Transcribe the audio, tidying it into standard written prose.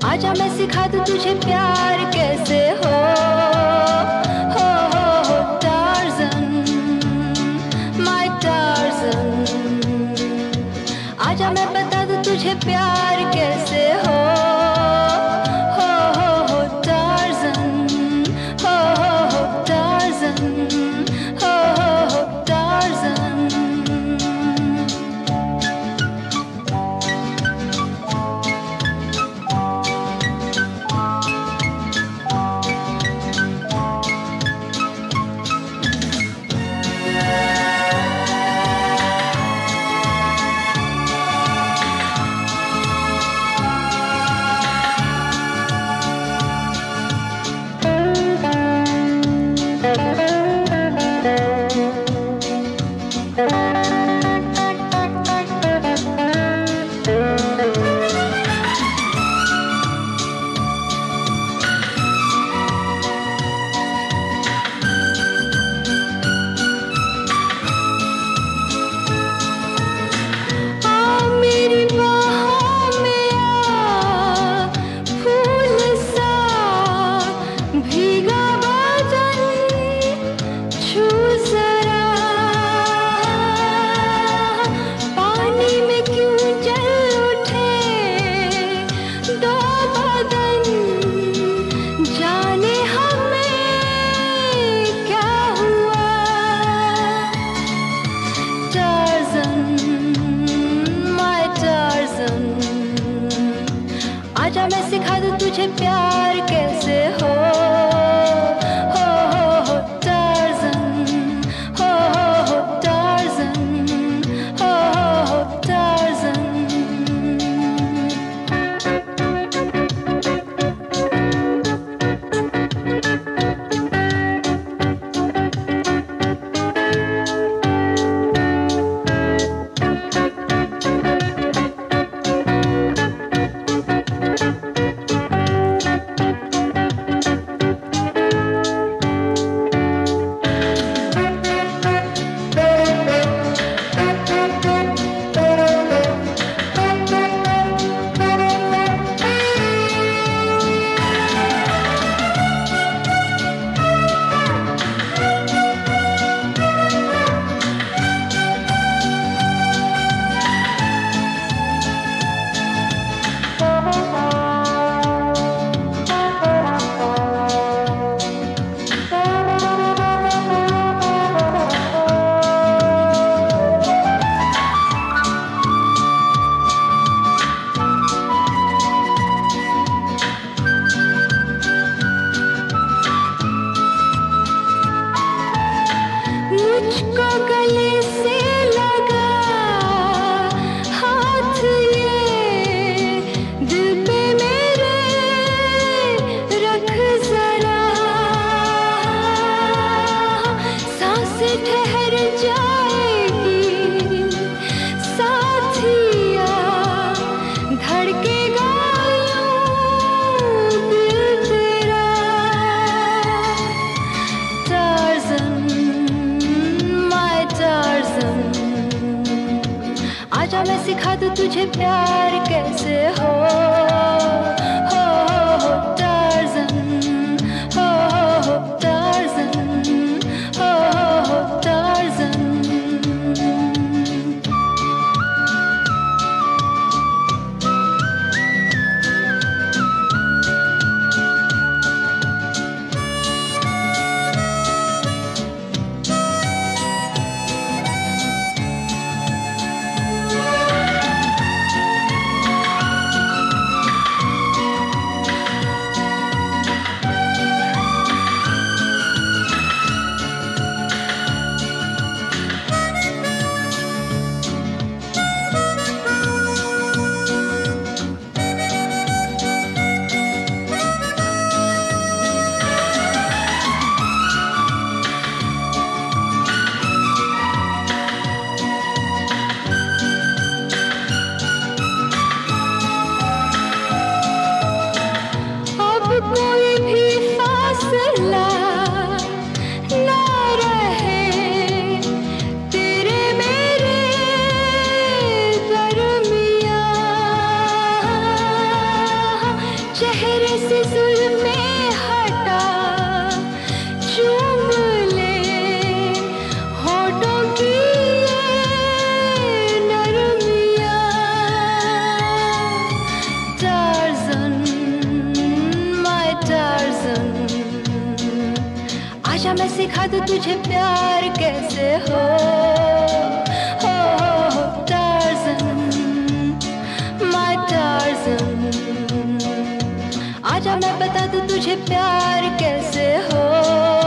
आजा मैं सिखा दूं तुझे प्यार कैसे हो टार्ज़न, माय टार्ज़न। आजा मैं बता दूं तुझे प्यार कैसे हो टार्ज़न, टार्ज़न, टार्ज़न। आजा मैं सिखा दूं तुझे प्यार कैसे हो टार्ज़न, टार्ज़न, टार्ज़न। मुझको गले से लगा हाथ ये दिल पे मेरे रख जरा, सांसें ठहर जाएगी साथिया, धड़केगा यूं दिल तेरा टार्ज़न, आजा मैं सिखा दूं तुझे प्यार कैसे हो टार्ज़न, टार्ज़न, टार्ज़न। चेहरे से जुल्फ़ें हटा, चूम ले होठों की ये नरमियाँ। टार्ज़न, माय टार्ज़न, आजा मैं सिखा दूँ तुझे प्यार कैसे हो। टार्ज़न, माय टार्ज़न, आजा मैं बता दूँ तुझे प्यार कैसे हो।